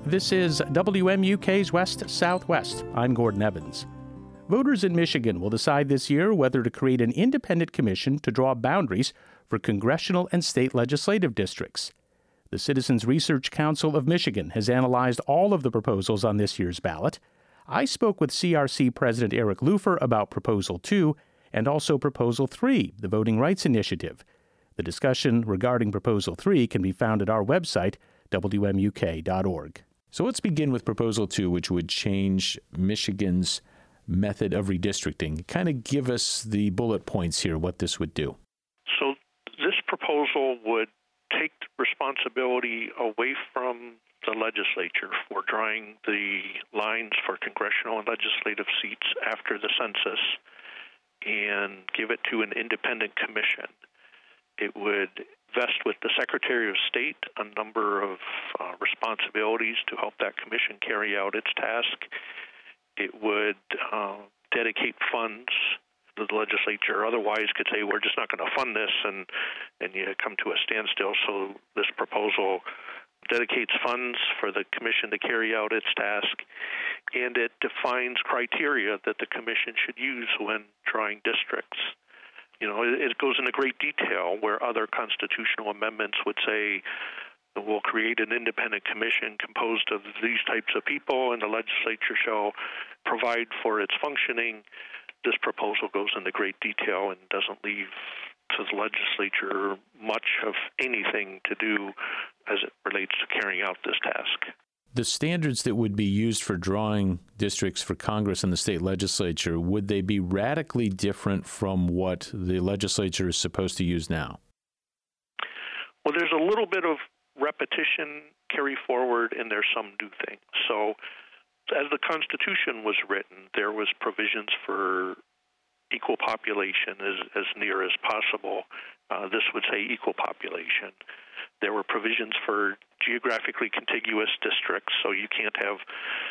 This is WMUK's West Southwest. I'm Gordon Evans. Voters in Michigan will decide this year whether to create an independent commission to draw boundaries for congressional and state legislative districts. The Citizens Research Council of Michigan has analyzed all of the proposals on this year's ballot. I spoke with CRC President Eric Lufer about Proposal 2 and also Proposal 3, the Voting Rights Initiative. The discussion regarding Proposal 3 can be found at our website, WMUK.org. So let's begin with Proposal 2, which would change Michigan's method of redistricting. Kind of give us the bullet points here, what this would do. So this proposal would take responsibility away from the legislature for drawing the lines for congressional and legislative seats after the census and give it to an independent commission. It would vest with the Secretary of State a number of responsibilities to help that commission carry out its task. It would dedicate funds. The legislature otherwise could say, we're just not going to fund this, and you come to a standstill. So this proposal dedicates funds for the commission to carry out its task, and it defines criteria that the commission should use when drawing districts. You know, it goes into great detail where other constitutional amendments would say, we'll create an independent commission composed of these types of people, and the legislature shall provide for its functioning. This proposal goes into great detail and doesn't leave to the legislature much of anything to do as it relates to carrying out this task. The standards that would be used for drawing districts for Congress and the state legislature, would they be radically different from what the legislature is supposed to use now? Well, there's a little bit of repetition carry forward, and there's some new things. So as the Constitution was written, there was provisions for equal population as near as possible. This would say equal population. There were provisions for geographically contiguous districts, so you can't have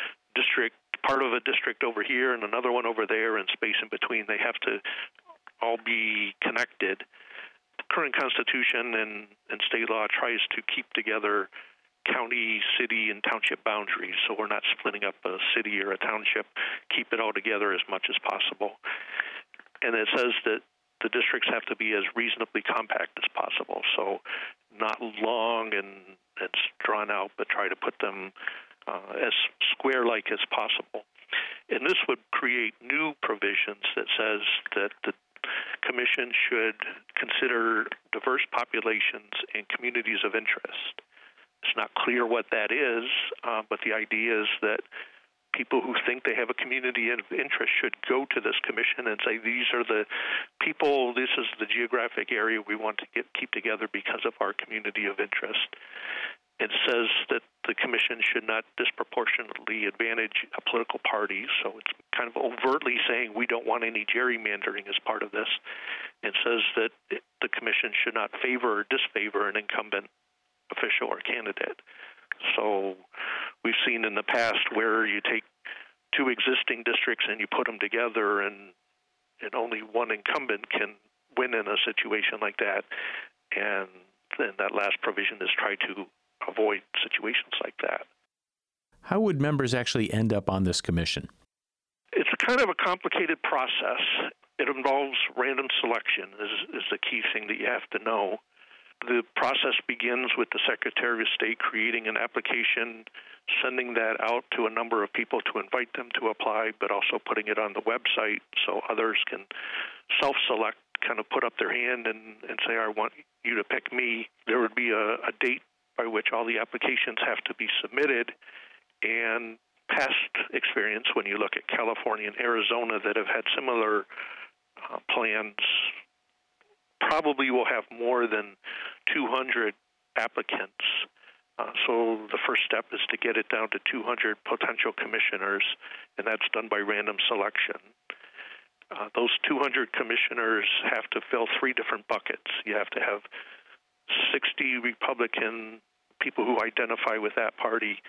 part of a district over here and another one over there and space in between. They have to all be connected. The current Constitution and state law tries to keep together county, city, and township boundaries, so we're not splitting up a city or a township, keep it all together as much as possible. And it says that the districts have to be as reasonably compact as possible, so not long and drawn out, but try to put them as square-like as possible. And this would create new provisions that says that the Commission should consider diverse populations and communities of interest. It's not clear what that is, but the idea is that people who think they have a community of interest should go to this commission and say, these are the people, this is the geographic area we want to keep together because of our community of interest. It says that the commission should not disproportionately advantage a political party, so it's kind of overtly saying we don't want any gerrymandering as part of this. It says that the commission should not favor or disfavor an incumbent official or candidate. So we've seen in the past where you take two existing districts and you put them together, and only one incumbent can win in a situation like that. And then that last provision is try to avoid situations like that. How would members actually end up on this commission? It's kind of a complicated process. It involves random selection is the key thing that you have to know. The process begins with the Secretary of State creating an application, sending that out to a number of people to invite them to apply, but also putting it on the website so others can self-select, kind of put up their hand and say, I want you to pick me. There would be a date by which all the applications have to be submitted, and past experience, when you look at California and Arizona that have had similar plans, probably will have more than 200 applicants. So the first step is to get it down to 200 potential commissioners, and that's done by random selection. Those 200 commissioners have to fill three different buckets. You have to have 60 Republican people who identify with that party,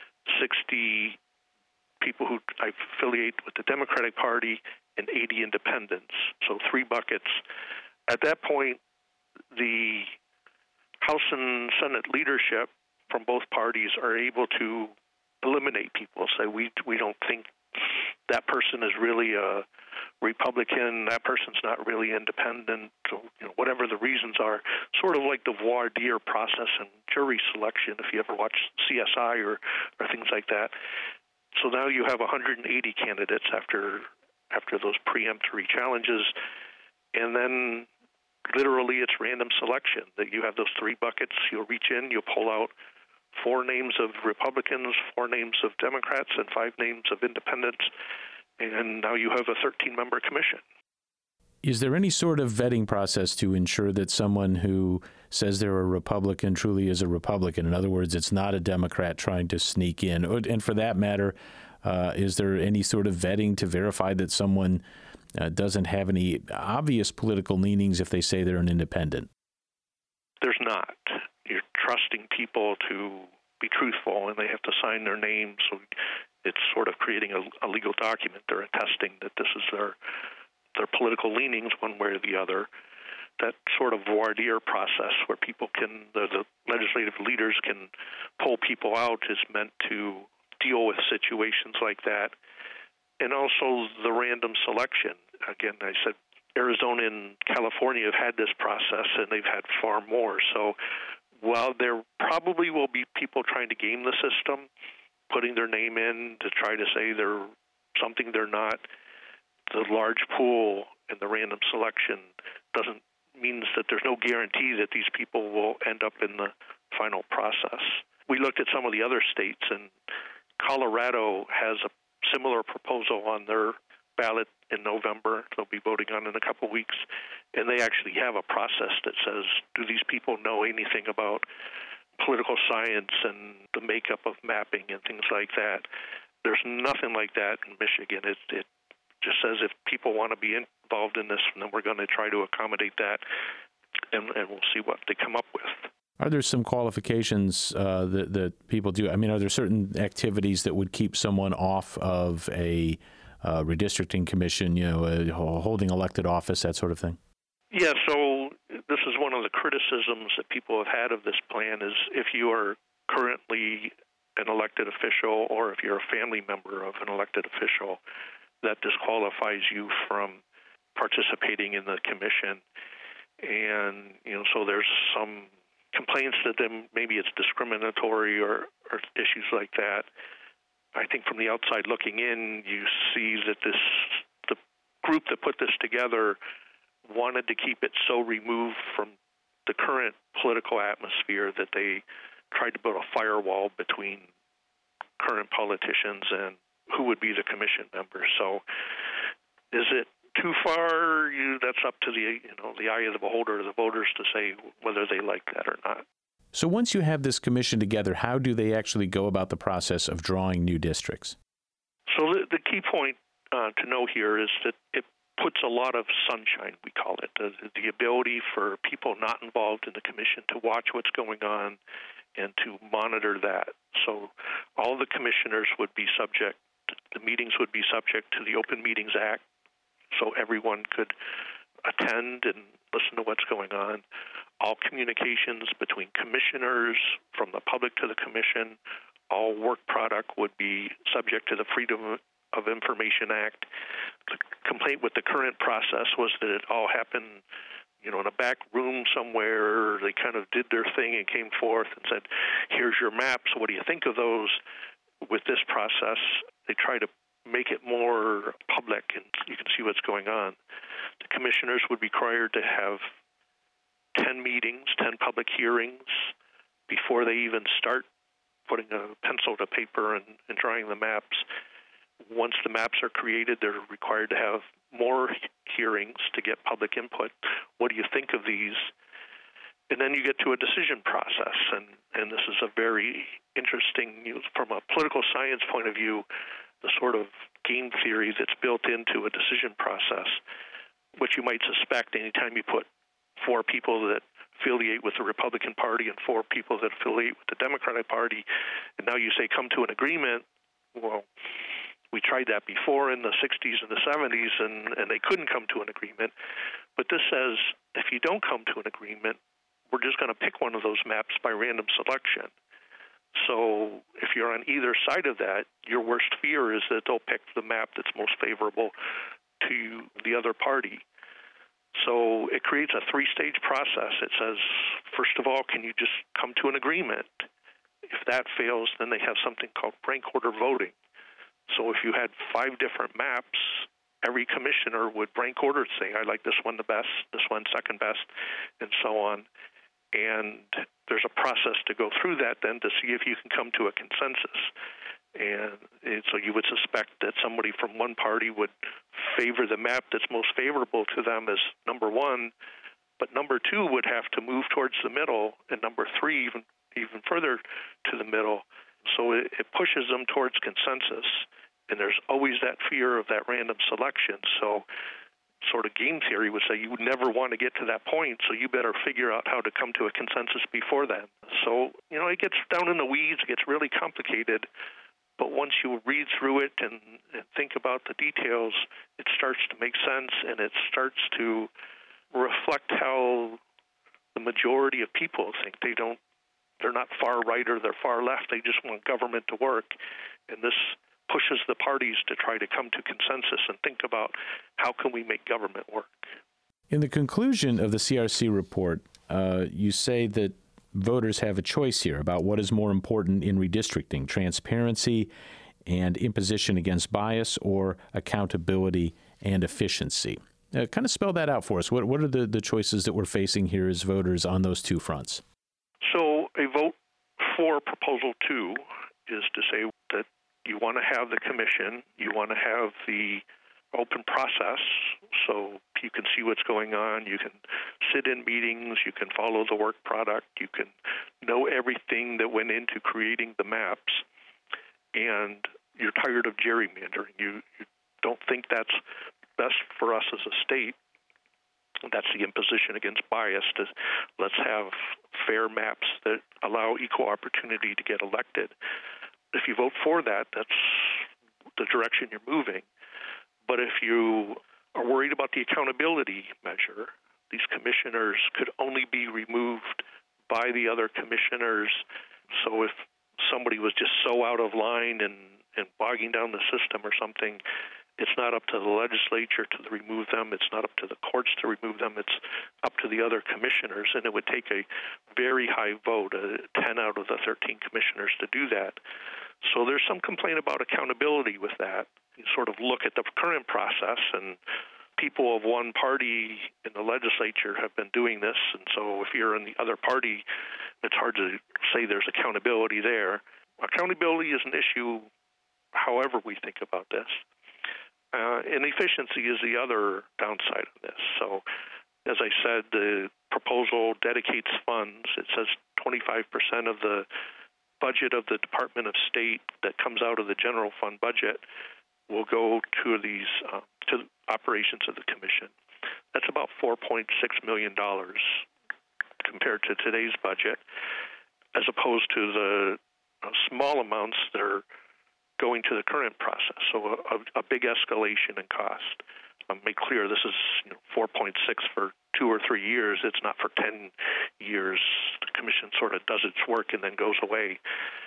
60 people who affiliate with the Democratic Party, and 80 independents. So three buckets. At that point, the House and Senate leadership from both parties are able to eliminate people, say we don't think that person is really a Republican, that person's not really independent, so, whatever the reasons are, sort of like the voir dire process in jury selection, if you ever watch CSI or things like that. So now you have 180 candidates after those preemptory challenges, and then literally it's random selection. That you have those three buckets, you'll reach in, you'll pull out 4 names of Republicans, 4 names of Democrats, and 5 names of independents, and now you have a 13-member commission. Is there any sort of vetting process to ensure that someone who says they're a Republican truly is a Republican? In other words, it's not a Democrat trying to sneak in. And for that matter, is there any sort of vetting to verify that someone doesn't have any obvious political leanings if they say they're an independent? There's not. You're trusting people to be truthful, and they have to sign their name, so it's sort of creating a legal document. They're attesting that this is their political leanings one way or the other. That sort of voir dire process where people can, the legislative leaders can pull people out, is meant to deal with situations like that. And also the random selection. Again, I said Arizona and California have had this process, and they've had far more. So while there probably will be people trying to game the system, putting their name in to try to say they're something they're not, the large pool and the random selection means that there's no guarantee that these people will end up in the final process. We looked at some of the other states, and Colorado has a similar proposal on their ballot in November. They'll be voting on in a couple weeks, and they actually have a process that says, do these people know anything about political science and the makeup of mapping and things like that? There's nothing like that in Michigan. It just says if people want to be involved in this, then we're going to try to accommodate that, and we'll see what they come up with. Are there some qualifications that people do? I mean, are there certain activities that would keep someone off of a redistricting commission, holding elected office, that sort of thing? Yeah, so this is one of the criticisms that people have had of this plan is if you are currently an elected official or if you're a family member of an elected official, that disqualifies you from participating in the commission. And, so there's some complaints that then maybe it's discriminatory or issues like that. I think from the outside looking in, you see that the group that put this together wanted to keep it so removed from the current political atmosphere that they tried to build a firewall between current politicians and who would be the commission members. So is it too far? That's up to the eye of the beholder, the voters, to say whether they like that or not. So once you have this commission together, how do they actually go about the process of drawing new districts? So the key point to know here is that it puts a lot of sunshine, we call it, the ability for people not involved in the commission to watch what's going on and to monitor that. So all the commissioners would be subject, the meetings would be subject to the Open Meetings Act, so everyone could attend and listen to what's going on. All communications between commissioners, from the public to the commission, all work product would be subject to the Freedom of Information Act. The complaint with the current process was that it all happened, in a back room somewhere. They kind of did their thing and came forth and said, here's your maps, what do you think of those? With this process, they try to make it more public and you can see what's going on. The commissioners would be required to have 10 meetings, 10 public hearings before they even start putting a pencil to paper and drawing the maps. Once the maps are created, they're required to have more hearings to get public input. What do you think of these? And then you get to a decision process, and this is a very interesting, from a political science point of view, the sort of game theory that's built into a decision process, which you might suspect anytime you put 4 people that affiliate with the Republican Party and 4 people that affiliate with the Democratic Party, and now you say come to an agreement. Well, we tried that before in the 60s and the 70s, and they couldn't come to an agreement. But this says if you don't come to an agreement, we're just going to pick one of those maps by random selection. So if you're on either side of that, your worst fear is that they'll pick the map that's most favorable to the other party. So it creates a three-stage process. It says, first of all, can you just come to an agreement? If that fails, then they have something called rank order voting. So if you had 5 different maps, every commissioner would rank order, say, I like this one the best, this one second best, and so on. And there's a process to go through that then to see if you can come to a consensus. And so you would suspect that somebody from one party would favor the map that's most favorable to them as number one, but number 2 would have to move towards the middle, and number 3 even further to the middle. So it pushes them towards consensus, and there's always that fear of that random selection. So sort of game theory would say you would never want to get to that point, so you better figure out how to come to a consensus before then. So, it gets down in the weeds, it gets really complicated, but once you read through it and think about the details, it starts to make sense, and it starts to reflect how the majority of people think. They're not far right or they're far left, they just want government to work, and this pushes the parties to try to come to consensus and think about how can we make government work. In the conclusion of the CRC report, you say that voters have a choice here about what is more important in redistricting, transparency and imposition against bias, or accountability and efficiency. Kind of spell that out for us. What are the choices that we're facing here as voters on those two fronts? So a vote for Proposal 2 is to say that you want to have the commission, you want to have the open process so you can see what's going on, you can sit in meetings, you can follow the work product, you can know everything that went into creating the maps, and you're tired of gerrymandering. You don't think that's best for us as a state. That's the imposition against bias. Let's have fair maps that allow equal opportunity to get elected. If you vote for that, that's the direction you're moving. But if you are worried about the accountability measure, these commissioners could only be removed by the other commissioners. So if somebody was just so out of line and bogging down the system or something, it's not up to the legislature to remove them. It's not up to the courts to remove them. It's up to the other commissioners, and it would take a very high vote, 10 out of the 13 commissioners, to do that. So there's some complaint about accountability with that. You sort of look at the current process, and people of one party in the legislature have been doing this, and so if you're in the other party, it's hard to say there's accountability there. Accountability is an issue however we think about this. And efficiency is the other downside of this. So, as I said, the proposal dedicates funds. It says 25% of the budget of the Department of State that comes out of the general fund budget will go to these to operations of the commission. That's about $4.6 million compared to today's budget, as opposed to the small amounts that are going to the current process, so a big escalation in cost. Make clear this is 4.6 for 2 or 3 years. It's not for 10 years. The commission sort of does its work and then goes away.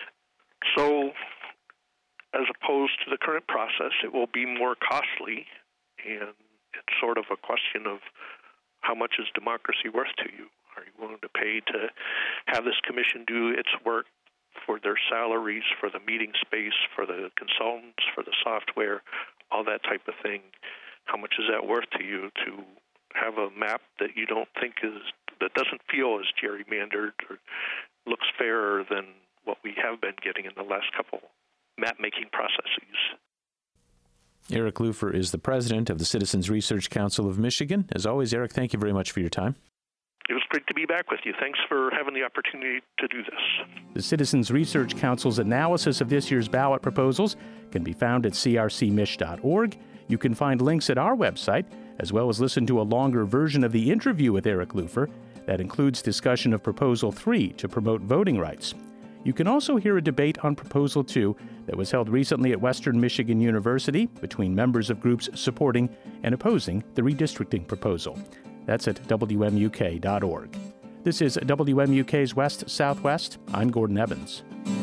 So, as opposed to the current process, it will be more costly, and it's sort of a question of how much is democracy worth to you? Are you willing to pay to have this commission do its work, for their salaries, for the meeting space, for the consultants, for the software, all that type of thing? How much is that worth to you to have a map that you don't think that doesn't feel as gerrymandered or looks fairer than what we have been getting in the last couple map-making processes? Eric Lufer is the president of the Citizens Research Council of Michigan. As always, Eric, thank you very much for your time. It was great to be back with you. Thanks for having the opportunity to do this. The Citizens Research Council's analysis of this year's ballot proposals can be found at crcmich.org. You can find links at our website, as well as listen to a longer version of the interview with Eric Lufer that includes discussion of Proposal 3 to promote voting rights. You can also hear a debate on Proposal 2 that was held recently at Western Michigan University between members of groups supporting and opposing the redistricting proposal. That's at WMUK.org. This is WMUK's West Southwest. I'm Gordon Evans.